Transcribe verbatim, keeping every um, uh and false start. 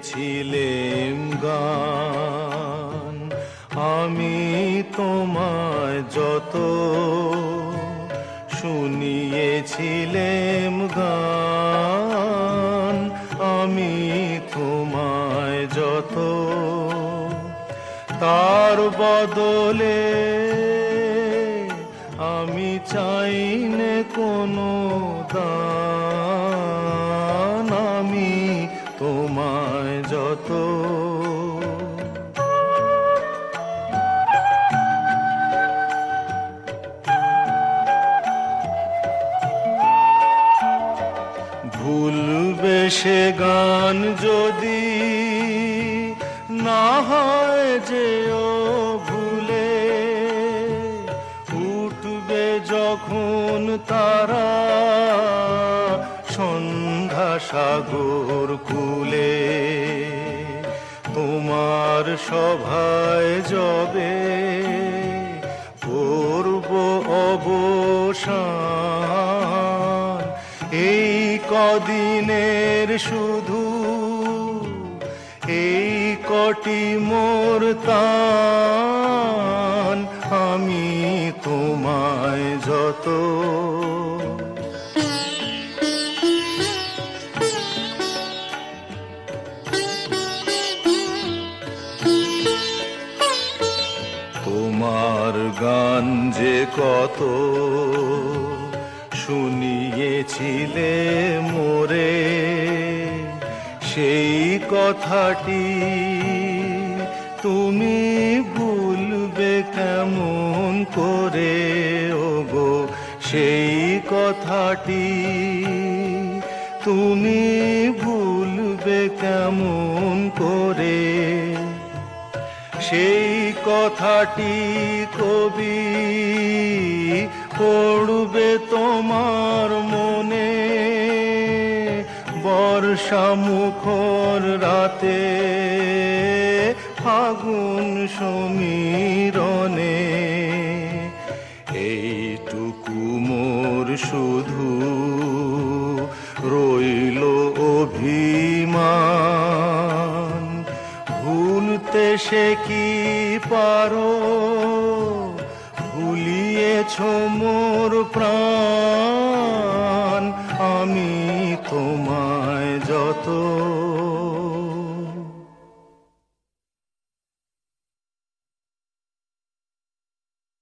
শুনিয়েছিলেম গান, আমি তোমায় যত শুনিয়েছিলেম গান, আমি তোমায় যত, তার বদলে আমি চাইনে কোনো দান, আমি তোমায় যত। ভুলবে সে গান যদি না হয় যেও ভুলে, উঠবে যখন তারা সন্ধ্যা সাগর কূলে, তোমার সভায় যবে করব অবসান, এই কদিনের শুধু এই কটি মোর তান, আমি তোমায় যত। তোমার গান যে কত শুনিয়েছিলে মোরে, সেই কথাটি তুমি ভুলবে কেমন করে ওগো, সেই কথাটি তুমি ভুলবে কেমন করে। সেই কথাটি কবি পড়বে তোমার মনে, বর্ষা মুখর রাতে ফাগুন সমীরণে, এইটুকু মোর শুধু রইল অভিমান, ভুলতে সে কি পারো, ভুলিয়েছ মোর প্রাণ, আমি তোমার